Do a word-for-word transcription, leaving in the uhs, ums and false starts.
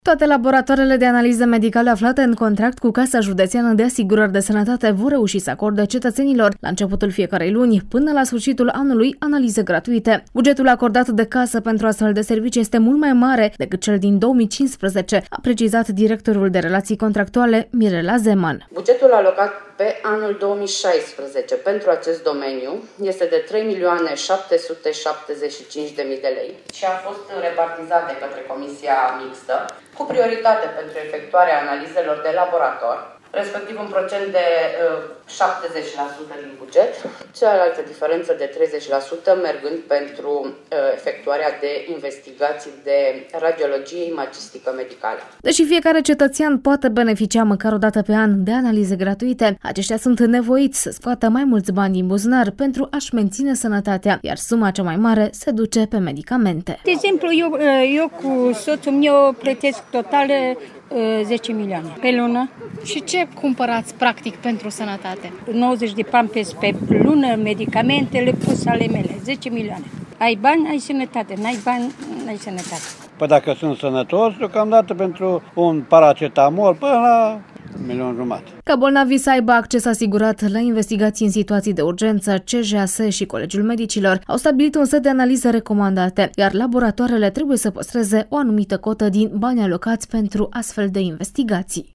Toate laboratoarele de analiză medicală aflate în contract cu Casa Județeană de Asigurări de Sănătate vor reuși să acorde cetățenilor, la începutul fiecarei luni, până la sfârșitul anului, analize gratuite. Bugetul acordat de Casă pentru astfel de servicii este mult mai mare decât cel din două mii cincisprezece, a precizat directorul de relații contractuale, Mirela Zeman. Bugetul alocat pe anul două mii șaisprezece pentru acest domeniu este de trei milioane șapte sute șaptezeci și cinci de mii de lei și a fost repartizat de către Comisia Mixtă cu prioritate pentru efectuarea analizelor de laborator, respectiv un procent de uh, șaptezeci la sută din buget, cealaltă diferență de treizeci la sută mergând pentru uh, efectuarea de investigații de radiologie imagistică medicală. Deși fiecare cetățean poate beneficia măcar o dată pe an de analize gratuite, aceștia sunt nevoiți să scoată mai mulți bani din buzunar pentru a-și menține sănătatea, iar suma cea mai mare se duce pe medicamente. De exemplu, eu, eu cu soțul meu plătesc total zece milioane pe lună. Și ce cumpărați practic pentru sănătate? nouăzeci de pampers pe lună, medicamentele pus ale mele, zece milioane. Ai bani, ai sănătate, n-ai bani, n-ai sănătate. Păi dacă sunt sănătos, deocamdată pentru un paracetamol până la un milion jumate. Ca bolnavii să aibă acces asigurat la investigații în situații de urgență, C J A S și Colegiul Medicilor au stabilit un set de analize recomandate, iar laboratoarele trebuie să păstreze o anumită cotă din bani alocați pentru astfel de investigații.